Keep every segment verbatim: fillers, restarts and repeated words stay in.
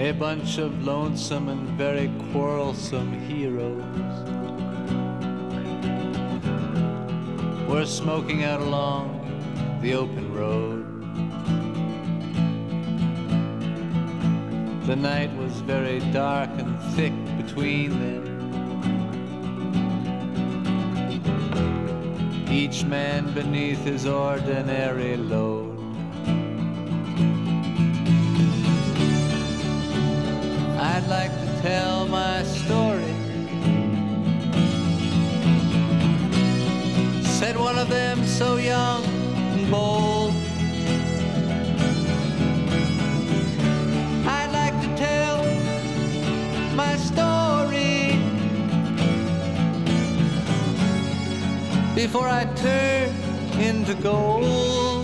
A bunch of lonesome and very quarrelsome heroes were smoking out along the open road. The night was very dark and thick between them. Each man beneath his ordinary load. I'd like to tell my story, said one of them so young and bold. I'd like to tell my story before I turn into gold.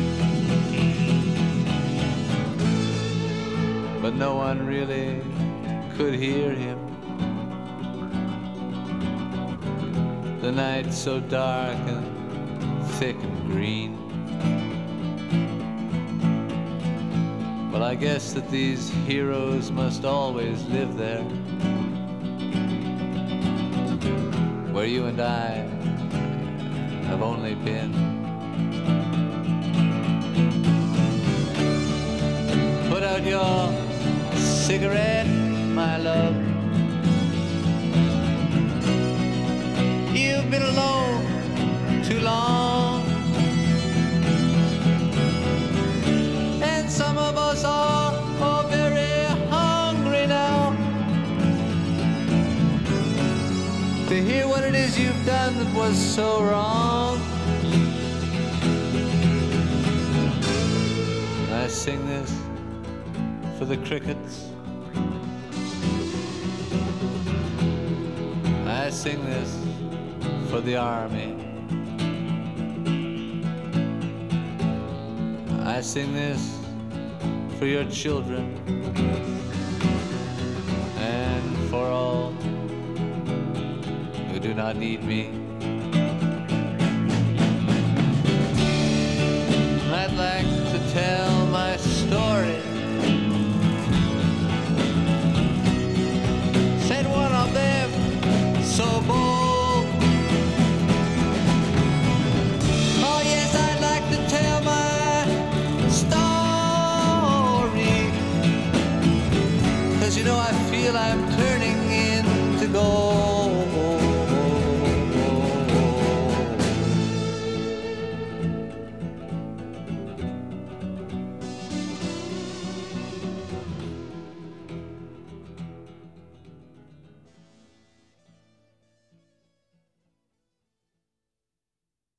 But no one really could hear him. The night so dark and thick and green. Well, I guess that these heroes must always live there, where you and I have only been. Put out your cigarette, my love. You've been alone too long, and some of us are all very hungry now to hear what it is you've done that was so wrong. I sing this for the crickets. I sing this for the army. I sing this for your children and for all who do not need me.